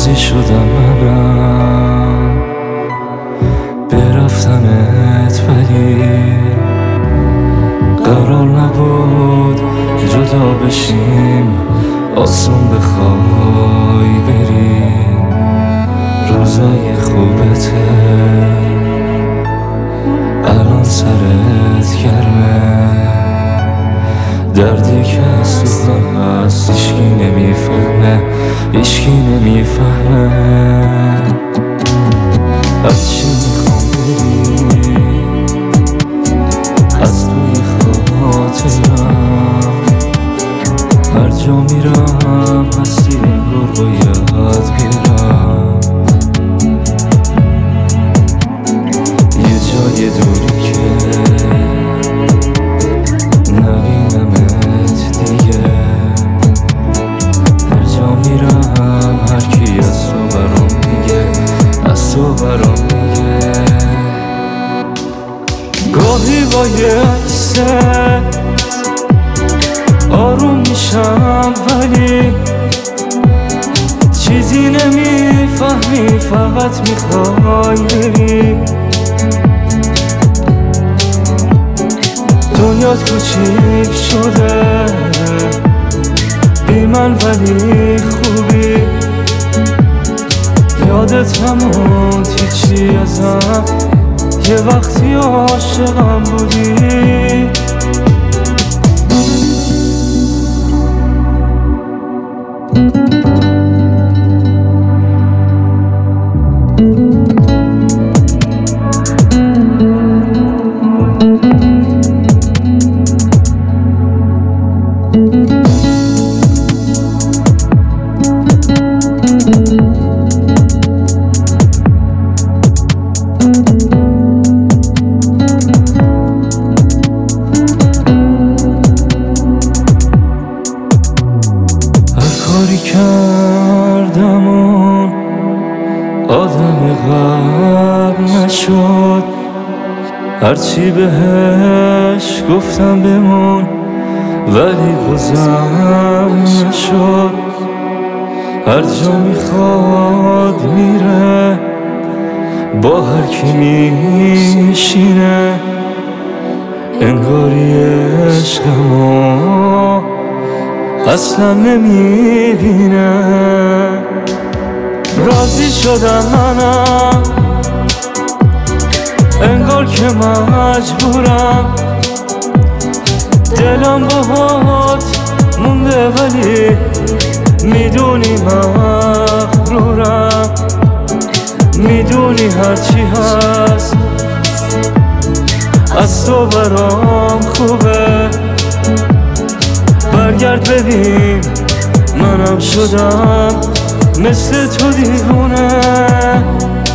راضی شدم منم برفتنت، ولی قرار نبود جدا بشیم، آسون بخوای بریم. روزای خوبته الان سرت گرمه، دردی که از تو هست هیچکی نمیفهمه، هیچکی نمیفهمه. هرچی میخوام بری از توی خاطرم، هر جا میرم هستی انگار باید برم. یه جای دوری که نبینمت دیگه، هر جا میرم هر کی از تو برام میگه، از تو برام میگه. گاهی با یه عکست آروم میشم، ولی چیزی نمیفهمی، فقط میخوای بری. دنیات کوچیک شده بی من، ولی خوبی. یادت نموند هیچی ازم، یه وقتی عاشقم بودی. کاری کردم اون آدم قبل نشد، هرچی بهش گفتم بمون ولی بازم نشد. هر جا میخواد میره، با هر کی میشینه، انگاری عشقمو اصلا نمیبینه. راضی شدم منم انگار که مجبورم، دلم باهات مونده ولی میدونی مغرورم. میدونی هرچی هست از تو برام خوبه. برگرد ببین منم شدم مثل تو دیوونه.